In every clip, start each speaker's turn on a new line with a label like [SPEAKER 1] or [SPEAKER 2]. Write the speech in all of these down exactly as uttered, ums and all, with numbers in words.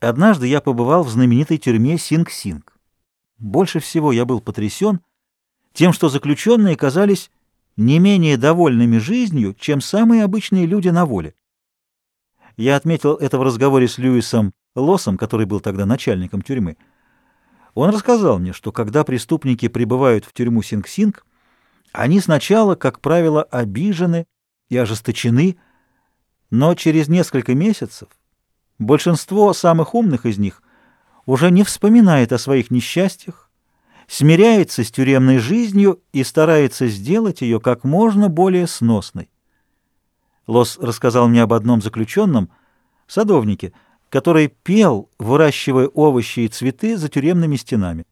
[SPEAKER 1] Однажды я побывал в знаменитой тюрьме Синг-Синг. Больше всего я был потрясен тем, что заключенные казались не менее довольными жизнью, чем самые обычные люди на воле. Я отметил это в разговоре с Льюисом Лоссом, который был тогда начальником тюрьмы. Он рассказал мне, что когда преступники прибывают в тюрьму Синг-Синг, они сначала, как правило, обижены и ожесточены, но через несколько месяцев большинство самых умных из них уже не вспоминает о своих несчастьях, смиряется с тюремной жизнью и старается сделать ее как можно более сносной. Лосс рассказал мне об одном заключенном, садовнике, который пел, выращивая овощи и цветы за тюремными стенами.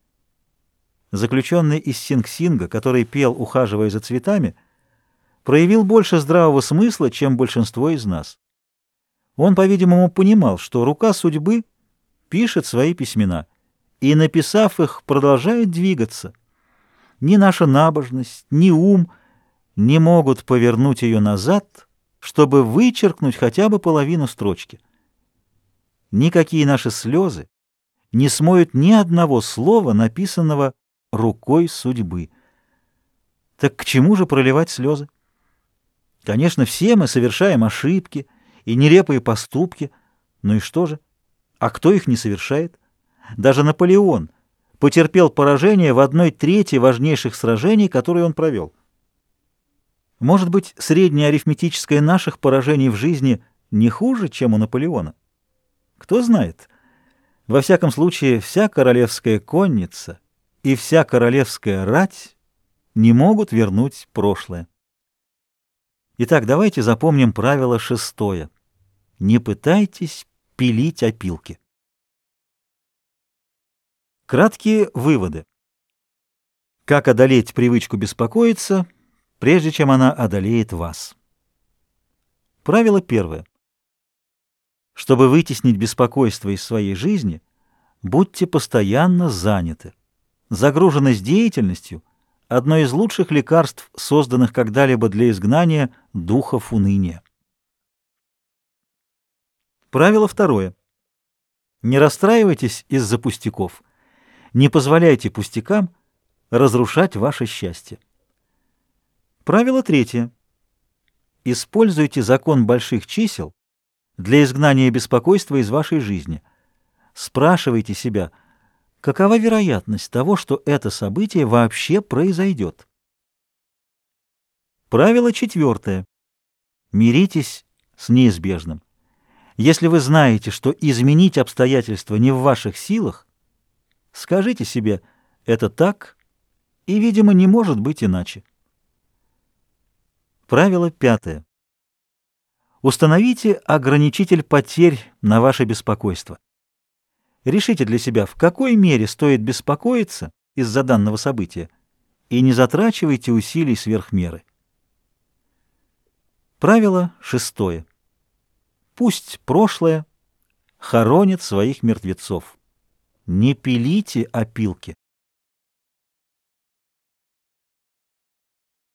[SPEAKER 1] Заключенный из Синг-Синга, который пел, ухаживая за цветами, проявил больше здравого смысла, чем большинство из нас. Он, по-видимому, понимал, что рука судьбы пишет свои письмена, и, написав их, продолжает двигаться. Ни наша набожность, ни ум не могут повернуть ее назад, чтобы вычеркнуть хотя бы половину строчки. Никакие наши слезы не смоют ни одного слова, написанного рукой судьбы. Так к чему же проливать слезы? Конечно, все мы совершаем ошибки и нелепые поступки, ну и что же? А кто их не совершает? Даже Наполеон потерпел поражение в одной трети важнейших сражений, которые он провел. Может быть, среднее арифметическое наших поражений в жизни не хуже, чем у Наполеона? Кто знает? Во всяком случае, вся королевская конница и вся королевская рать не могут вернуть прошлое. Итак, давайте запомним правило шестое. Не пытайтесь пилить опилки. Краткие выводы. Как одолеть привычку беспокоиться, прежде чем она одолеет вас? Правило первое. Чтобы вытеснить беспокойство из своей жизни, будьте постоянно заняты. Загруженность деятельностью – одно из лучших лекарств, созданных когда-либо для изгнания духов уныния. Правило второе. Не расстраивайтесь из-за пустяков. Не позволяйте пустякам разрушать ваше счастье. Правило третье. Используйте закон больших чисел для изгнания беспокойства из вашей жизни. Спрашивайте себя, какова вероятность того, что это событие вообще произойдет. Правило четвертое. Миритесь с неизбежным. Если вы знаете, что изменить обстоятельства не в ваших силах, скажите себе «это так» и, видимо, не может быть иначе. Правило пятое. Установите ограничитель потерь на ваше беспокойство. Решите для себя, в какой мере стоит беспокоиться из-за данного события, и не затрачивайте усилий сверх меры. Правило шестое. Пусть прошлое хоронит своих мертвецов. Не пилите опилки.